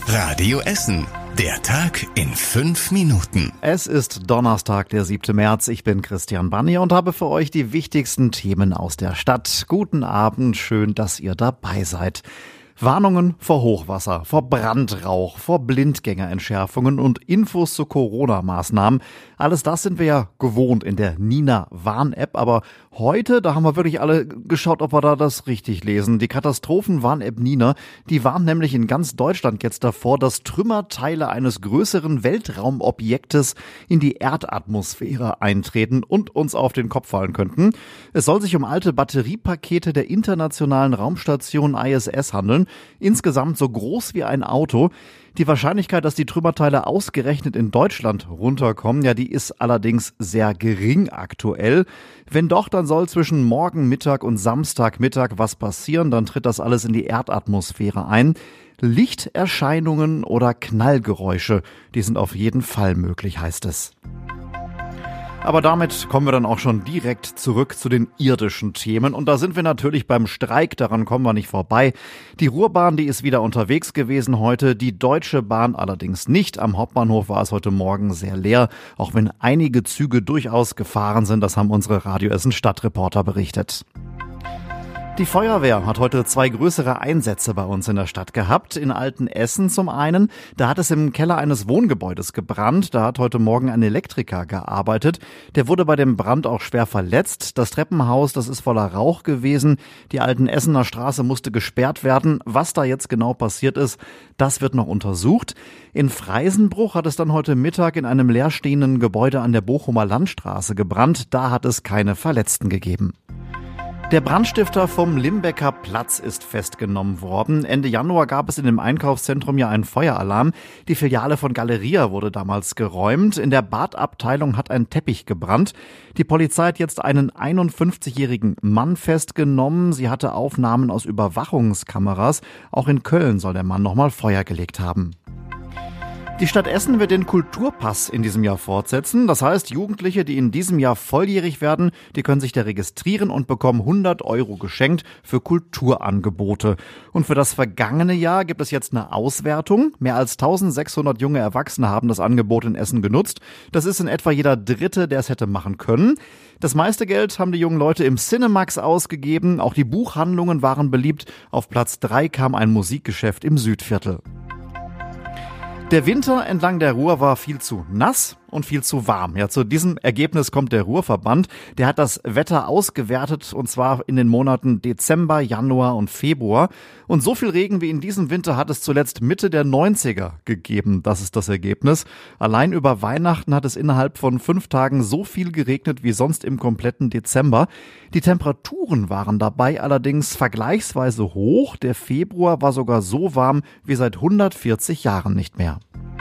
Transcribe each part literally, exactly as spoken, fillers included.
Radio Essen. Der Tag in fünf Minuten. Es ist Donnerstag, der siebte März. Ich bin Christian Bannier und habe für euch die wichtigsten Themen aus der Stadt. Guten Abend, schön, dass ihr dabei seid. Warnungen vor Hochwasser, vor Brandrauch, vor Blindgängerentschärfungen und Infos zu Corona-Maßnahmen. Alles das sind wir ja gewohnt in der Nina-Warn-App. Aber heute, da haben wir wirklich alle geschaut, ob wir da das richtig lesen. Die Katastrophen-Warn-App Nina, die warnt nämlich in ganz Deutschland jetzt davor, dass Trümmerteile eines größeren Weltraumobjektes in die Erdatmosphäre eintreten und uns auf den Kopf fallen könnten. Es soll sich um alte Batteriepakete der internationalen Raumstation I S S handeln. Insgesamt so groß wie ein Auto. Die Wahrscheinlichkeit, dass die Trümmerteile ausgerechnet in Deutschland runterkommen, ja, die ist allerdings sehr gering aktuell. Wenn doch, dann soll zwischen morgen Mittag und Samstagmittag was passieren, dann tritt das alles in die Erdatmosphäre ein. Lichterscheinungen oder Knallgeräusche, die sind auf jeden Fall möglich, heißt es. Aber damit kommen wir dann auch schon direkt zurück zu den irdischen Themen. Und da sind wir natürlich beim Streik, daran kommen wir nicht vorbei. Die Ruhrbahn, die ist wieder unterwegs gewesen heute, die Deutsche Bahn allerdings nicht. Am Hauptbahnhof war es heute Morgen sehr leer, auch wenn einige Züge durchaus gefahren sind. Das haben unsere Radio Essen Stadtreporter berichtet. Die Feuerwehr hat heute zwei größere Einsätze bei uns in der Stadt gehabt. In Altenessen zum einen, da hat es im Keller eines Wohngebäudes gebrannt. Da hat heute Morgen ein Elektriker gearbeitet. Der wurde bei dem Brand auch schwer verletzt. Das Treppenhaus, das ist voller Rauch gewesen. Die Altenessener Straße musste gesperrt werden. Was da jetzt genau passiert ist, das wird noch untersucht. In Freisenbruch hat es dann heute Mittag in einem leerstehenden Gebäude an der Bochumer Landstraße gebrannt. Da hat es keine Verletzten gegeben. Der Brandstifter vom Limbecker Platz ist festgenommen worden. Ende Januar gab es in dem Einkaufszentrum ja einen Feueralarm. Die Filiale von Galeria wurde damals geräumt. In der Badabteilung hat ein Teppich gebrannt. Die Polizei hat jetzt einen einundfünfzigjährigen Mann festgenommen. Sie hatte Aufnahmen aus Überwachungskameras. Auch in Köln soll der Mann nochmal Feuer gelegt haben. Die Stadt Essen wird den Kulturpass in diesem Jahr fortsetzen. Das heißt, Jugendliche, die in diesem Jahr volljährig werden, die können sich da registrieren und bekommen hundert Euro geschenkt für Kulturangebote. Und für das vergangene Jahr gibt es jetzt eine Auswertung. Mehr als eintausendsechshundert junge Erwachsene haben das Angebot in Essen genutzt. Das ist in etwa jeder Dritte, der es hätte machen können. Das meiste Geld haben die jungen Leute im Cinemax ausgegeben. Auch die Buchhandlungen waren beliebt. Auf Platz drei kam ein Musikgeschäft im Südviertel. Der Winter entlang der Ruhr war viel zu nass und viel zu warm. Ja, zu diesem Ergebnis kommt der Ruhrverband. Der hat das Wetter ausgewertet und zwar in den Monaten Dezember, Januar und Februar. Und so viel Regen wie in diesem Winter hat es zuletzt Mitte der neunziger gegeben. Das ist das Ergebnis. Allein über Weihnachten hat es innerhalb von fünf Tagen so viel geregnet wie sonst im kompletten Dezember. Die Temperaturen waren dabei allerdings vergleichsweise hoch. Der Februar war sogar so warm wie seit hundertvierzig Jahren nicht mehr.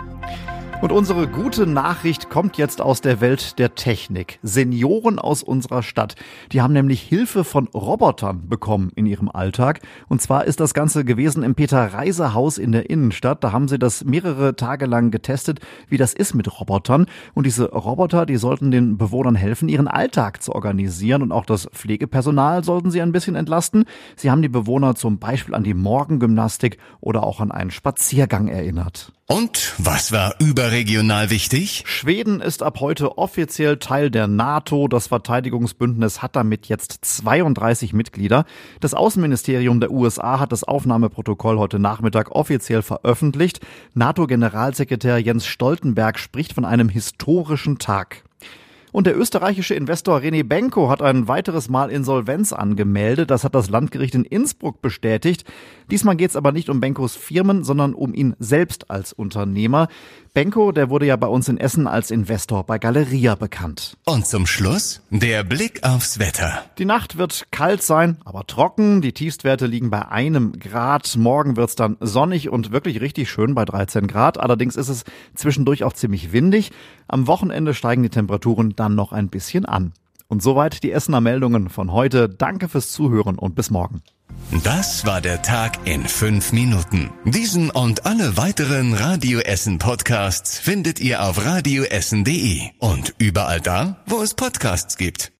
Und unsere gute Nachricht kommt jetzt aus der Welt der Technik. Senioren aus unserer Stadt, die haben nämlich Hilfe von Robotern bekommen in ihrem Alltag. Und zwar ist das Ganze gewesen im Peter-Reiser-Haus in der Innenstadt. Da haben sie das mehrere Tage lang getestet, wie das ist mit Robotern. Und diese Roboter, die sollten den Bewohnern helfen, ihren Alltag zu organisieren. Und auch das Pflegepersonal sollten sie ein bisschen entlasten. Sie haben die Bewohner zum Beispiel an die Morgengymnastik oder auch an einen Spaziergang erinnert. Und was war überregional wichtig? Schweden ist ab heute offiziell Teil der NATO. Das Verteidigungsbündnis hat damit jetzt zweiunddreißig Mitglieder. Das Außenministerium der U S A hat das Aufnahmeprotokoll heute Nachmittag offiziell veröffentlicht. NATO-Generalsekretär Jens Stoltenberg spricht von einem historischen Tag. Und der österreichische Investor René Benko hat ein weiteres Mal Insolvenz angemeldet. Das hat das Landgericht in Innsbruck bestätigt. Diesmal geht es aber nicht um Benkos Firmen, sondern um ihn selbst als Unternehmer. Benko, der wurde ja bei uns in Essen als Investor bei Galeria bekannt. Und zum Schluss der Blick aufs Wetter. Die Nacht wird kalt sein, aber trocken. Die Tiefstwerte liegen bei einem Grad. Morgen wird's dann sonnig und wirklich richtig schön bei dreizehn Grad. Allerdings ist es zwischendurch auch ziemlich windig. Am Wochenende steigen die Temperaturen dann noch ein bisschen an. Und soweit die Essener Meldungen von heute. Danke fürs Zuhören und bis morgen. Das war der Tag in fünf Minuten. Diesen und alle weiteren Radio Essen Podcasts findet ihr auf radioessen punkt de und überall da, wo es Podcasts gibt.